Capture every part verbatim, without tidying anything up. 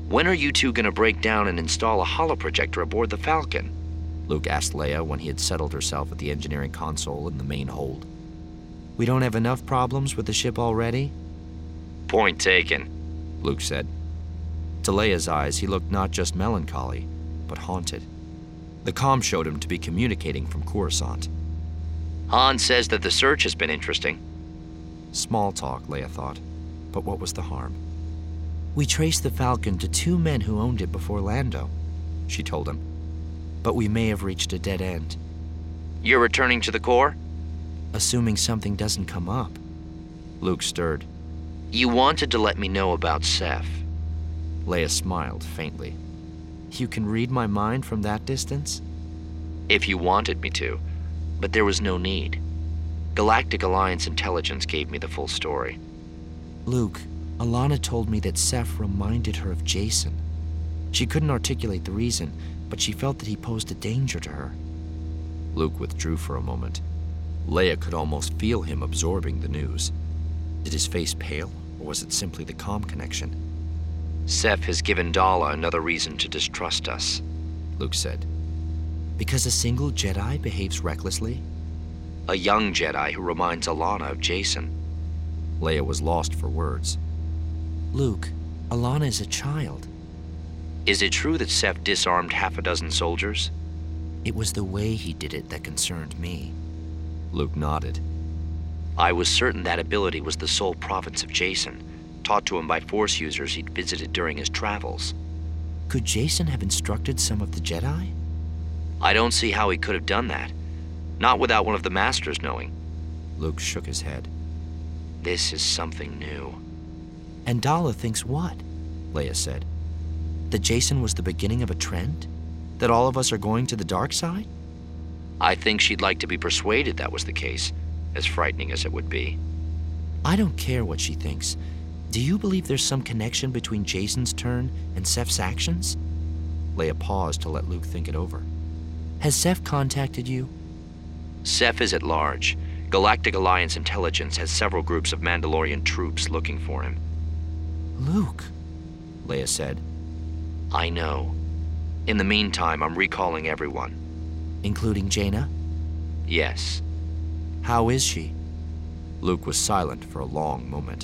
When are you two gonna break down and install a holoprojector aboard the Falcon? Luke asked Leia when he had settled herself at the engineering console in the main hold. We don't have enough problems with the ship already? Point taken, Luke said. To Leia's eyes, he looked not just melancholy, but haunted. The comm showed him to be communicating from Coruscant. Han says that the search has been interesting. Small talk, Leia thought, but what was the harm? We traced the Falcon to two men who owned it before Lando, she told him. But we may have reached a dead end. You're returning to the core? Assuming something doesn't come up. Luke stirred. You wanted to let me know about Ceph. Leia smiled faintly. You can read my mind from that distance? If you wanted me to, but there was no need. Galactic Alliance intelligence gave me the full story. Luke, Alana told me that Ceph reminded her of Jacen. She couldn't articulate the reason, but she felt that he posed a danger to her. Luke withdrew for a moment. Leia could almost feel him absorbing the news. Did his face pale, or was it simply the comm connection? Ceph has given Dala another reason to distrust us, Luke said. Because a single Jedi behaves recklessly? A young Jedi who reminds Alana of Jacen. Leia was lost for words. Luke, Alana is a child. Is it true that Ceph disarmed half a dozen soldiers? It was the way he did it that concerned me. Luke nodded. I was certain that ability was the sole province of Jacen, taught to him by Force users he'd visited during his travels. Could Jacen have instructed some of the Jedi? I don't see how he could have done that. Not without one of the Masters knowing. Luke shook his head. This is something new. And Dala thinks what? Leia said. That Jacen was the beginning of a trend? That all of us are going to the dark side? I think she'd like to be persuaded that was the case, as frightening as it would be. I don't care what she thinks. Do you believe there's some connection between Jacen's turn and Ceph's actions? Leia paused to let Luke think it over. Has Ceph contacted you? Ceph is at large. Galactic Alliance intelligence has several groups of Mandalorian troops looking for him. Luke, Leia said. I know. In the meantime, I'm recalling everyone. Including Jaina? Yes. How is she? Luke was silent for a long moment.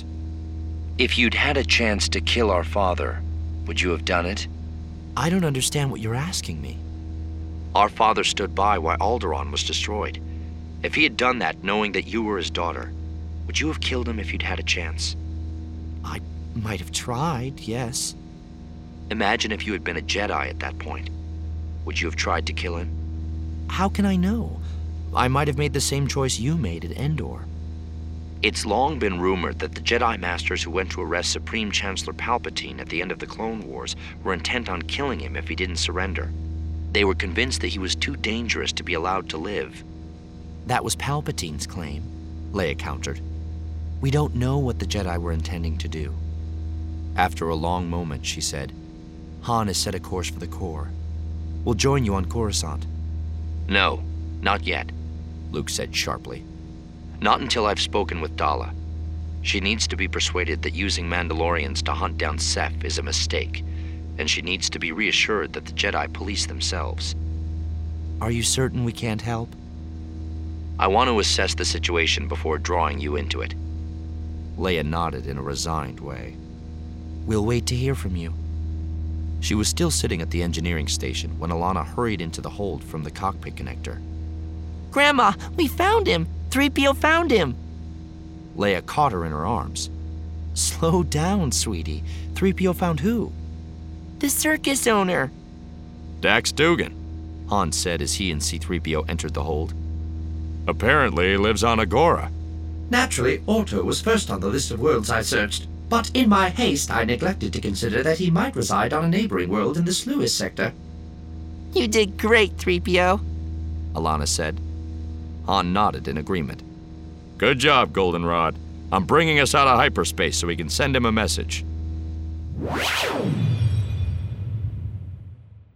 If you'd had a chance to kill our father, would you have done it? I don't understand what you're asking me. Our father stood by while Alderaan was destroyed. If he had done that knowing that you were his daughter, would you have killed him if you'd had a chance? I might have tried, yes. Imagine if you had been a Jedi at that point. Would you have tried to kill him? How can I know? I might have made the same choice you made at Endor. It's long been rumored that the Jedi Masters who went to arrest Supreme Chancellor Palpatine at the end of the Clone Wars were intent on killing him if he didn't surrender. They were convinced that he was too dangerous to be allowed to live. That was Palpatine's claim, Leia countered. We don't know what the Jedi were intending to do. After a long moment, she said, Han has set a course for the core. We'll join you on Coruscant. No, not yet, Luke said sharply. Not until I've spoken with Dala. She needs to be persuaded that using Mandalorians to hunt down Ceph is a mistake, and she needs to be reassured that the Jedi police themselves. Are you certain we can't help? I want to assess the situation before drawing you into it. Leia nodded in a resigned way. We'll wait to hear from you. She was still sitting at the engineering station when Alana hurried into the hold from the cockpit connector. Grandma, we found him! three P O found him! Leia caught her in her arms. Slow down, sweetie. three P O found who? The circus owner. Dax Dugan, Han said as he and C three P O entered the hold. Apparently he lives on Agora. Naturally, Orto was first on the list of worlds I searched, but in my haste I neglected to consider that he might reside on a neighboring world in the Sluis sector. You did great, three P O, Alana said. Han nodded in agreement. Good job, Goldenrod. I'm bringing us out of hyperspace so we can send him a message.